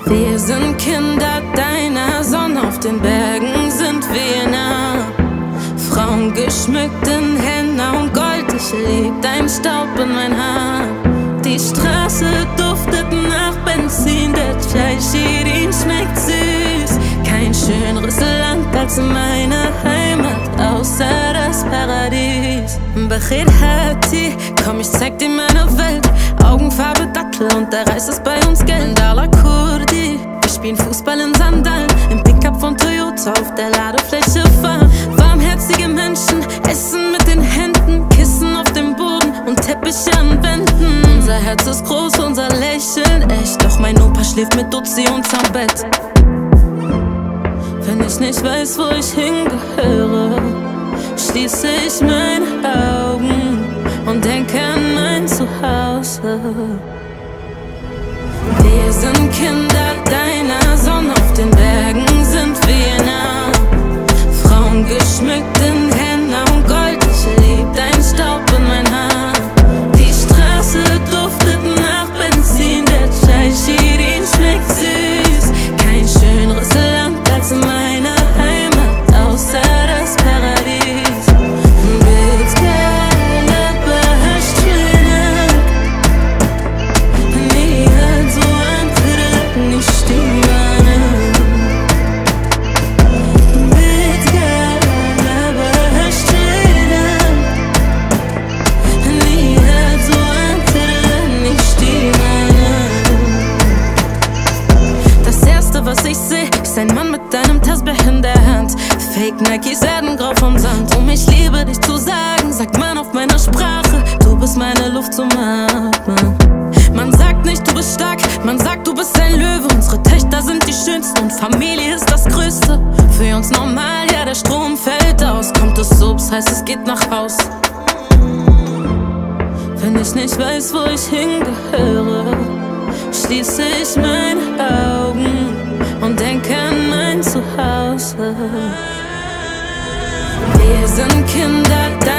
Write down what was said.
Wir sind Kinder deiner Sonne, auf den Bergen sind wir nah. Frauen geschmückt in Henna und Gold, ich lieb dein Staub in mein Haar. Die Straße duftet nach Benzin, der Chai Shirin schmeckt süß. Kein schöneres Land als meine Heimat, außer das Paradies. Bachir Hati, komm, ich zeig dir meine Welt. Augenfarbe Dattel und der Reis ist bei uns Geld. Ala Kurdi, wir spielen Fußball in Sandalen, im Pickup von Toyota auf der Ladefläche fahren. Warmherzige Menschen essen mit den Händen, Kissen auf dem Boden und Teppiche an Wänden. Unser Herz ist groß, unser Lächeln echt, doch mein Opa schläft mit Duzi unterm Bett. Wenn ich nicht weiß, wo ich hingehöre, schließe ich meine Augen und denke an mein Zuhause. Wir sind Kinder deiner Sonne, auf den Bergen sind wir nah. Frauen geschmückt in Henna und Gold, ich lieb dein Staub in mein Haar. Die Straße duftet nach Benzin, der Chai Shirin schmeckt süß. Kein schöneres Land als meine Heimat, außer das Paradies. Was ich seh, ist ein Mann mit deinem Tasbih in der Hand. Fake Nikes werden grau vom Sand. Um ich liebe dich zu sagen, sagt man auf meiner Sprache. Du bist meine Luft zum Atmen. Man sagt nicht, du bist stark, man sagt, du bist ein Löwe. Unsere Töchter sind die schönsten und Familie ist das Größte. Für uns normal, ja, der Strom fällt aus. Kommt es Subs, heißt es geht nach Haus. Wenn ich nicht weiß, wo ich hingehöre, schließe ich meine Augen und denke an mein Zuhause. Wir sind Kinder